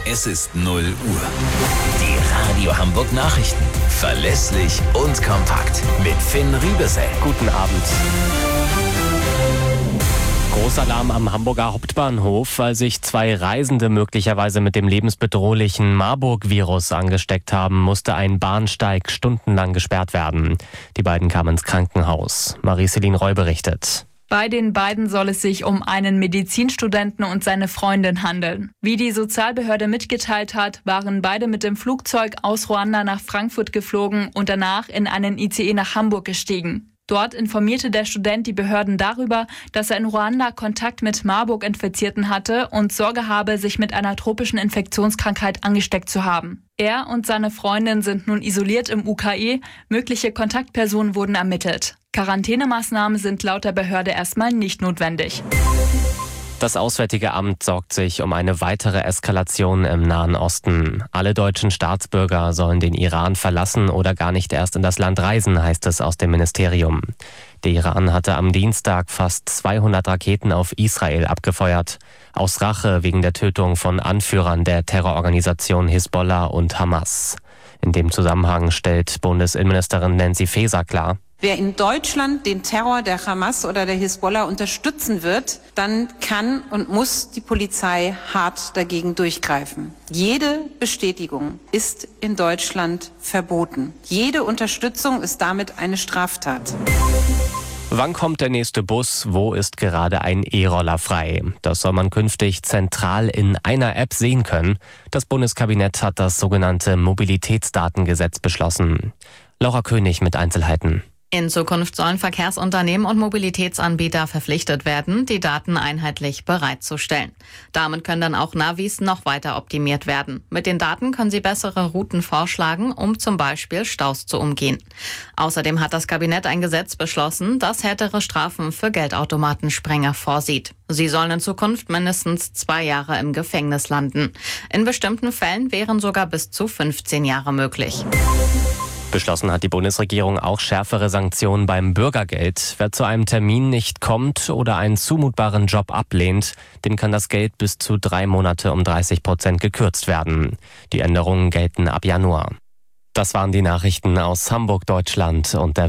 Es ist 0 Uhr. Die Radio Hamburg Nachrichten. Verlässlich und kompakt. Mit Finn Riebesell. Guten Abend. Großalarm am Hamburger Hauptbahnhof, weil sich 2 Reisende möglicherweise mit dem lebensbedrohlichen Marburg-Virus angesteckt haben, musste ein Bahnsteig stundenlang gesperrt werden. Die beiden kamen ins Krankenhaus. Marie-Céline Roy berichtet. Bei den beiden soll es sich um einen Medizinstudenten und seine Freundin handeln. Wie die Sozialbehörde mitgeteilt hat, waren beide mit dem Flugzeug aus Ruanda nach Frankfurt geflogen und danach in einen ICE nach Hamburg gestiegen. Dort informierte der Student die Behörden darüber, dass er in Ruanda Kontakt mit Marburg-Infizierten hatte und Sorge habe, sich mit einer tropischen Infektionskrankheit angesteckt zu haben. Er und seine Freundin sind nun isoliert im UKE, mögliche Kontaktpersonen wurden ermittelt. Quarantänemaßnahmen sind laut der Behörde erstmal nicht notwendig. Das Auswärtige Amt sorgt sich um eine weitere Eskalation im Nahen Osten. Alle deutschen Staatsbürger sollen den Iran verlassen oder gar nicht erst in das Land reisen, heißt es aus dem Ministerium. Der Iran hatte am Dienstag fast 200 Raketen auf Israel abgefeuert, aus Rache wegen der Tötung von Anführern der Terrororganisation Hisbollah und Hamas. In dem Zusammenhang stellt Bundesinnenministerin Nancy Faeser klar: Wer in Deutschland den Terror der Hamas oder der Hisbollah unterstützen wird, dann kann und muss die Polizei hart dagegen durchgreifen. Jede Bestätigung ist in Deutschland verboten. Jede Unterstützung ist damit eine Straftat. Wann kommt der nächste Bus? Wo ist gerade ein E-Roller frei? Das soll man künftig zentral in einer App sehen können. Das Bundeskabinett hat das sogenannte Mobilitätsdatengesetz beschlossen. Laura König mit Einzelheiten. In Zukunft sollen Verkehrsunternehmen und Mobilitätsanbieter verpflichtet werden, die Daten einheitlich bereitzustellen. Damit können dann auch Navis noch weiter optimiert werden. Mit den Daten können sie bessere Routen vorschlagen, um zum Beispiel Staus zu umgehen. Außerdem hat das Kabinett ein Gesetz beschlossen, das härtere Strafen für Geldautomatensprenger vorsieht. Sie sollen in Zukunft mindestens 2 Jahre im Gefängnis landen. In bestimmten Fällen wären sogar bis zu 15 Jahre möglich. Beschlossen hat die Bundesregierung auch schärfere Sanktionen beim Bürgergeld. Wer zu einem Termin nicht kommt oder einen zumutbaren Job ablehnt, dem kann das Geld bis zu 3 Monate um 30% gekürzt werden. Die Änderungen gelten ab Januar. Das waren die Nachrichten aus Hamburg, Deutschland und der